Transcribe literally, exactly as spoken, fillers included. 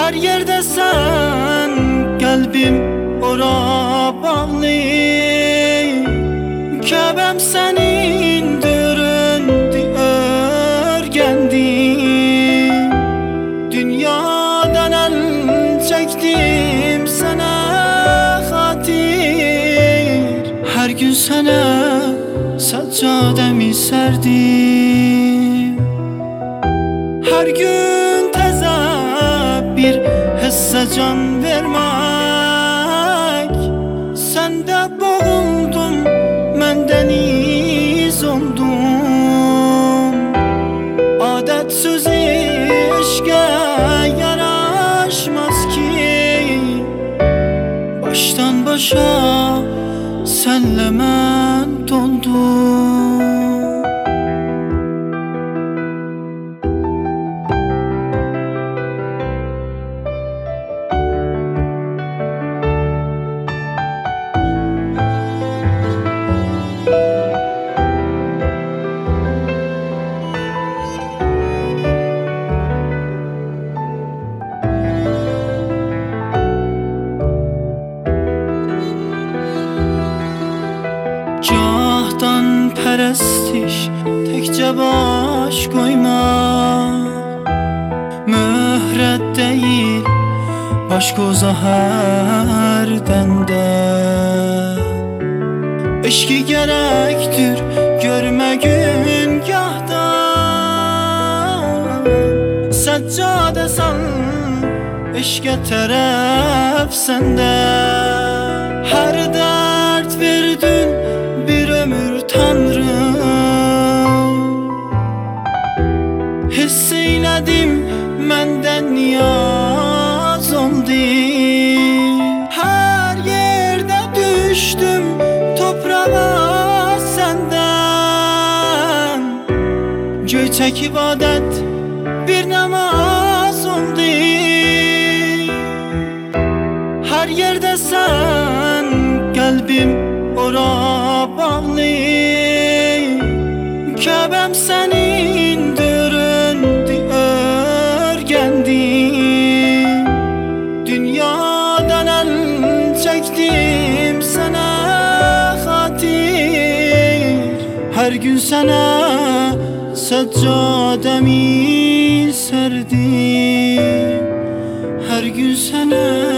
Her yerde sen, kalbim ora bağlı. Kəbəm sənin döründü, örgəndim. Dünyadan əl çəkdim sənə xatir. Hər gün sənə səccadəmi sərdim. Hər gün təzə bir hissə can vermək. Səndə boğuldum, mən dəniz oldum. Adət sözü eşqə yaraşmaz ki. Başdan başa sənlə mən doldum. Cahdan pərəstiş təkcə baş qoyma. Möhrət deyil baş qoza hərdən də. Eşqi gərəkdir görməyün gahdan. Səccadəsən eşqə tərəf səndə. Hər dərd verdin bir ömür Tanrım. Hiss eylədim məndən niyaz oldu. Hər yerdə düşdüm toprağa səndən. Göy çəkib adət bir namaz oldu. Hər yerdə sən, qəlbim ora bağlı. Kəbəm sənin döründü, örgəndim. Dünyadan əl çəkdim sənə xatir. Hər gün sənə səccadəmi sərdim. Hər gün sənə